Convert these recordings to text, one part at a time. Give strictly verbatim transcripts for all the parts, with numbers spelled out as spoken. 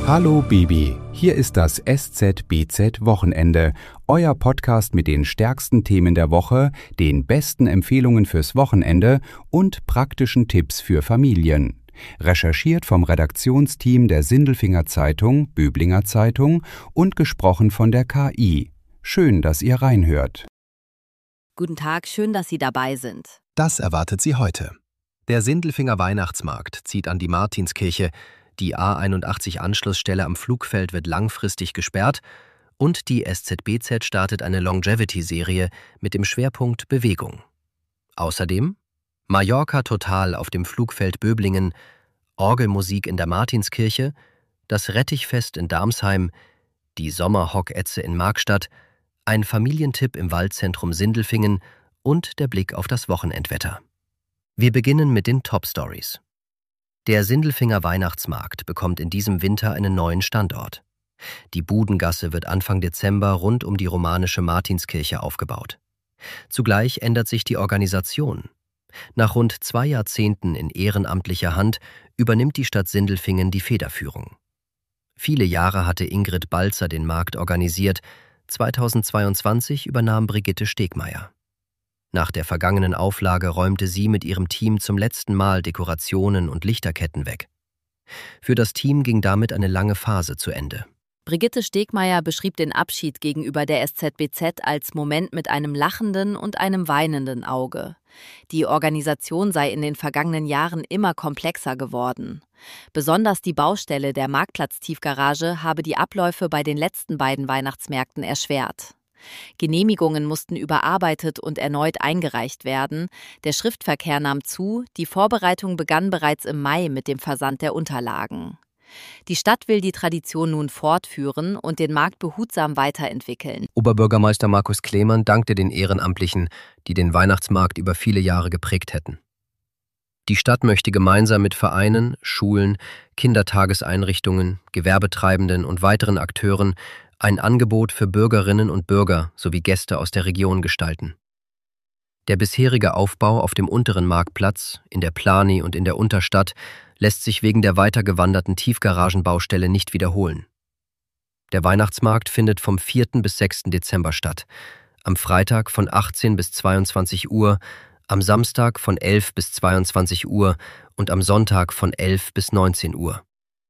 Hallo Baby, hier ist das S Z B Z Wochenende, euer Podcast mit den stärksten Themen der Woche, den besten Empfehlungen fürs Wochenende und praktischen Tipps für Familien. Recherchiert vom Redaktionsteam der Sindelfinger Zeitung, Böblinger Zeitung und gesprochen von der K I. Schön, dass ihr reinhört. Guten Tag, schön, dass Sie dabei sind. Das erwartet Sie heute. Der Sindelfinger Weihnachtsmarkt zieht an die Martinskirche, die A einundachtzig Anschlussstelle am Flugfeld wird langfristig gesperrt und die S Z B Z startet eine Longevity-Serie mit dem Schwerpunkt Bewegung. Außerdem Mallorca Total auf dem Flugfeld Böblingen, Orgelmusik in der Martinskirche, das Rettichfest in Darmsheim, die Sommerhockätze in Markstadt, ein Familientipp im Waldzentrum Sindelfingen und der Blick auf das Wochenendwetter. Wir beginnen mit den Top-Stories. Der Sindelfinger Weihnachtsmarkt bekommt in diesem Winter einen neuen Standort. Die Budengasse wird Anfang Dezember rund um die romanische Martinskirche aufgebaut. Zugleich ändert sich die Organisation. Nach rund zwei Jahrzehnten in ehrenamtlicher Hand übernimmt die Stadt Sindelfingen die Federführung. Viele Jahre hatte Ingrid Balzer den Markt organisiert, zweitausendzweiundzwanzig übernahm Brigitte Stegmeier. Nach der vergangenen Auflage räumte sie mit ihrem Team zum letzten Mal Dekorationen und Lichterketten weg. Für das Team ging damit eine lange Phase zu Ende. Brigitte Stegmeier beschrieb den Abschied gegenüber der S Z B Z als Moment mit einem lachenden und einem weinenden Auge. Die Organisation sei in den vergangenen Jahren immer komplexer geworden. Besonders die Baustelle der Marktplatz-Tiefgarage habe die Abläufe bei den letzten beiden Weihnachtsmärkten erschwert. Genehmigungen mussten überarbeitet und erneut eingereicht werden, der Schriftverkehr nahm zu, die Vorbereitung begann bereits im Mai mit dem Versand der Unterlagen. Die Stadt will die Tradition nun fortführen und den Markt behutsam weiterentwickeln. Oberbürgermeister Markus Klemann dankte den Ehrenamtlichen, die den Weihnachtsmarkt über viele Jahre geprägt hätten. Die Stadt möchte gemeinsam mit Vereinen, Schulen, Kindertageseinrichtungen, Gewerbetreibenden und weiteren Akteuren ein Angebot für Bürgerinnen und Bürger sowie Gäste aus der Region gestalten. Der bisherige Aufbau auf dem unteren Marktplatz, in der Plani und in der Unterstadt lässt sich wegen der weitergewanderten Tiefgaragenbaustelle nicht wiederholen. Der Weihnachtsmarkt findet vom vierten bis sechsten Dezember statt, am Freitag von achtzehn bis zweiundzwanzig Uhr, am Samstag von elf bis zweiundzwanzig Uhr und am Sonntag von elf bis neunzehn Uhr.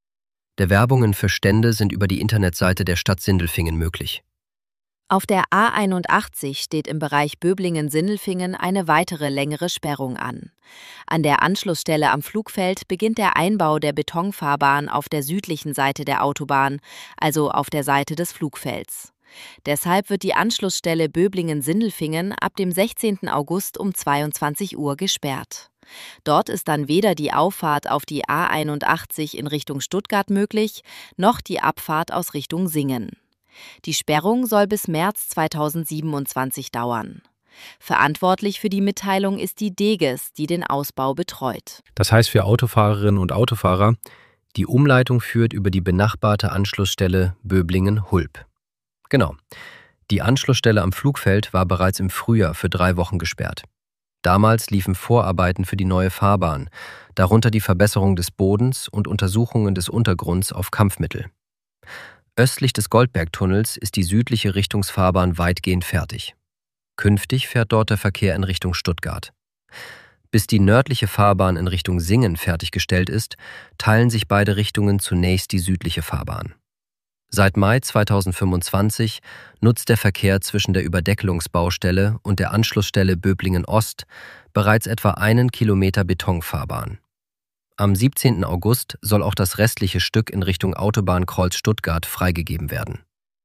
Der Werbungen für Stände sind über die Internetseite der Stadt Sindelfingen möglich. Auf der A einundachtzig steht im Bereich Böblingen-Sindelfingen eine weitere längere Sperrung an. An der Anschlussstelle am Flugfeld beginnt der Einbau der Betonfahrbahn auf der südlichen Seite der Autobahn, also auf der Seite des Flugfelds. Deshalb wird die Anschlussstelle Böblingen-Sindelfingen ab dem sechzehnten August um zweiundzwanzig Uhr gesperrt. Dort ist dann weder die Auffahrt auf die A einundachtzig in Richtung Stuttgart möglich, noch die Abfahrt aus Richtung Singen. Die Sperrung soll bis März zweitausendsiebenundzwanzig dauern. Verantwortlich für die Mitteilung ist die Deges, die den Ausbau betreut. Das heißt für Autofahrerinnen und Autofahrer, die Umleitung führt über die benachbarte Anschlussstelle Böblingen-Hulb. Genau. Die Anschlussstelle am Flugfeld war bereits im Frühjahr für drei Wochen gesperrt. Damals liefen Vorarbeiten für die neue Fahrbahn, darunter die Verbesserung des Bodens und Untersuchungen des Untergrunds auf Kampfmittel. Östlich des Goldbergtunnels ist die südliche Richtungsfahrbahn weitgehend fertig. Künftig fährt dort der Verkehr in Richtung Stuttgart. Bis die nördliche Fahrbahn in Richtung Singen fertiggestellt ist, teilen sich beide Richtungen zunächst die südliche Fahrbahn. Seit Mai zweitausendfünfundzwanzig nutzt der Verkehr zwischen der Überdeckelungsbaustelle und der Anschlussstelle Böblingen Ost bereits etwa einen Kilometer Betonfahrbahn. Am siebzehnten August soll auch das restliche Stück in Richtung Autobahnkreuz Stuttgart freigegeben werden.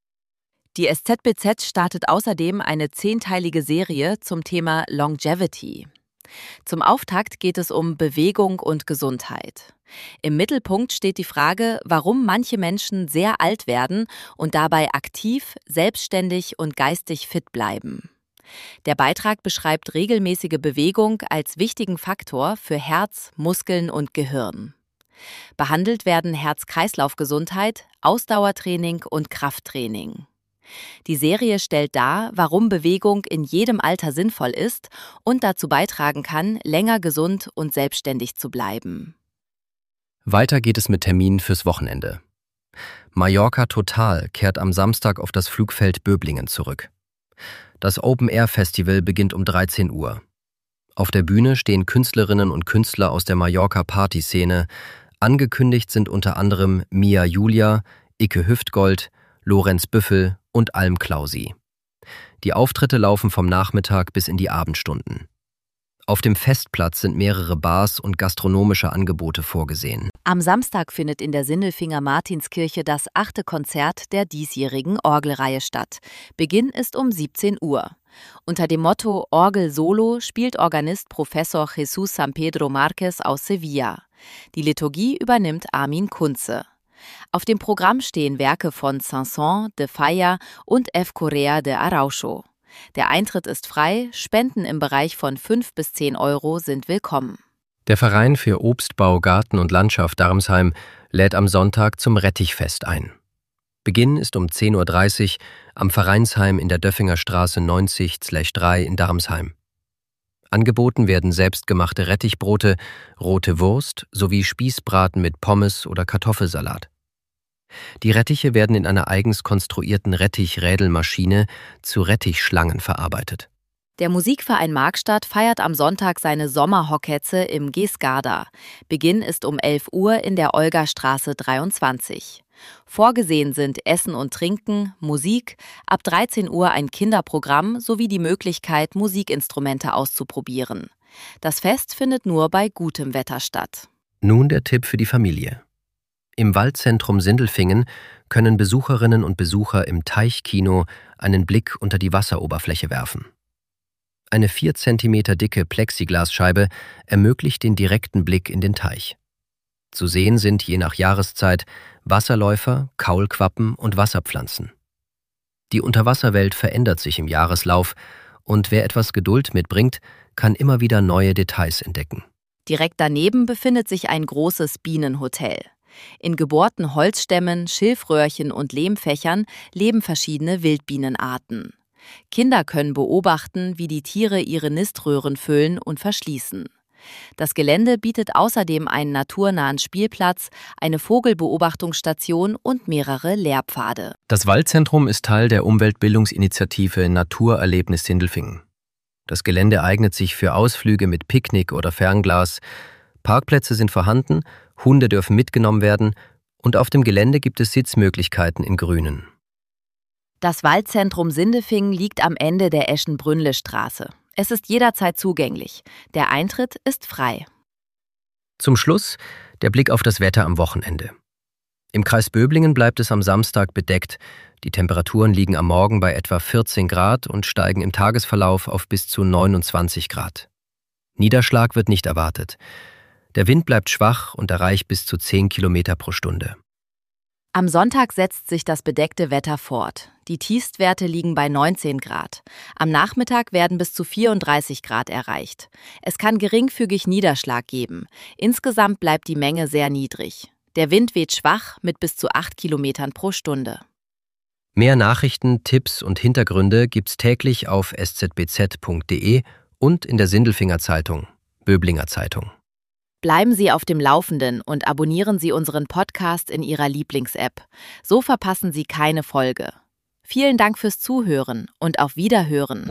Die S Z B Z startet außerdem eine zehnteilige Serie zum Thema Longevity. Zum Auftakt geht es um Bewegung und Gesundheit. Im Mittelpunkt steht die Frage, warum manche Menschen sehr alt werden und dabei aktiv, selbstständig und geistig fit bleiben. Der Beitrag beschreibt regelmäßige Bewegung als wichtigen Faktor für Herz, Muskeln und Gehirn. Behandelt werden Herz-Kreislauf-Gesundheit, Ausdauertraining und Krafttraining. Die Serie stellt dar, warum Bewegung in jedem Alter sinnvoll ist und dazu beitragen kann, länger gesund und selbstständig zu bleiben. Weiter geht es mit Terminen fürs Wochenende. Mallorca Total kehrt am Samstag auf das Flugfeld Böblingen zurück. Das Open-Air-Festival beginnt um dreizehn Uhr. Auf der Bühne stehen Künstlerinnen und Künstler aus der Mallorca-Partyszene. Angekündigt sind unter anderem Mia Julia, Icke Hüftgold, Lorenz Büffel und Alm Klausi. Die Auftritte laufen vom Nachmittag bis in die Abendstunden. Auf dem Festplatz sind mehrere Bars und gastronomische Angebote vorgesehen. Am Samstag findet in der Sindelfinger Martinskirche das achte Konzert der diesjährigen Orgelreihe statt. Beginn ist um siebzehn Uhr. Unter dem Motto Orgel Solo spielt Organist Professor Jesús San Pedro Márquez aus Sevilla. Die Liturgie übernimmt Armin Kunze. Auf dem Programm stehen Werke von Saint-Saëns, de Falla und F. Correa de Araujo. Der Eintritt ist frei, Spenden im Bereich von fünf bis zehn Euro sind willkommen. Der Verein für Obstbau, Garten und Landschaft Darmsheim lädt am Sonntag zum Rettichfest ein. Beginn ist um zehn Uhr dreißig am Vereinsheim in der Döffinger Straße neunzig drei in Darmsheim. Angeboten werden selbstgemachte Rettichbrote, rote Wurst sowie Spießbraten mit Pommes oder Kartoffelsalat. Die Rettiche werden in einer eigens konstruierten Rettich-Rädelmaschine zu Rettichschlangen verarbeitet. Der Musikverein Markstadt feiert am Sonntag seine Sommerhocketze im Gesgarda. Beginn ist um elf Uhr in der Olgastraße dreiundzwanzig. Vorgesehen sind Essen und Trinken, Musik, ab dreizehn Uhr ein Kinderprogramm sowie die Möglichkeit, Musikinstrumente auszuprobieren. Das Fest findet nur bei gutem Wetter statt. Nun der Tipp für die Familie. Im Waldzentrum Sindelfingen können Besucherinnen und Besucher im Teichkino einen Blick unter die Wasseroberfläche werfen. Eine vier Zentimeter dicke Plexiglasscheibe ermöglicht den direkten Blick in den Teich. Zu sehen sind je nach Jahreszeit Wasserläufer, Kaulquappen und Wasserpflanzen. Die Unterwasserwelt verändert sich im Jahreslauf und wer etwas Geduld mitbringt, kann immer wieder neue Details entdecken. Direkt daneben befindet sich ein großes Bienenhotel. In gebohrten Holzstämmen, Schilfröhrchen und Lehmfächern leben verschiedene Wildbienenarten. Kinder können beobachten, wie die Tiere ihre Niströhren füllen und verschließen. Das Gelände bietet außerdem einen naturnahen Spielplatz, eine Vogelbeobachtungsstation und mehrere Lehrpfade. Das Waldzentrum ist Teil der Umweltbildungsinitiative Naturerlebnis Sindelfingen. Das Gelände eignet sich für Ausflüge mit Picknick oder Fernglas. Parkplätze sind vorhanden, Hunde dürfen mitgenommen werden und auf dem Gelände gibt es Sitzmöglichkeiten in Grünen. Das Waldzentrum Sindelfingen liegt am Ende der Eschenbrünnle-Straße. Es ist jederzeit zugänglich. Der Eintritt ist frei. Zum Schluss der Blick auf das Wetter am Wochenende. Im Kreis Böblingen bleibt es am Samstag bedeckt. Die Temperaturen liegen am Morgen bei etwa vierzehn Grad und steigen im Tagesverlauf auf bis zu neunundzwanzig Grad. Niederschlag wird nicht erwartet. Der Wind bleibt schwach und erreicht bis zu zehn Kilometer pro Stunde. Am Sonntag setzt sich das bedeckte Wetter fort. Die Tiefstwerte liegen bei neunzehn Grad. Am Nachmittag werden bis zu vierunddreißig Grad erreicht. Es kann geringfügig Niederschlag geben. Insgesamt bleibt die Menge sehr niedrig. Der Wind weht schwach mit bis zu acht Kilometern pro Stunde. Mehr Nachrichten, Tipps und Hintergründe gibt's täglich auf s z b z punkt d e und in der Sindelfinger Zeitung, Böblinger Zeitung. Bleiben Sie auf dem Laufenden und abonnieren Sie unseren Podcast in Ihrer Lieblings-App. So verpassen Sie keine Folge. Vielen Dank fürs Zuhören und auf Wiederhören.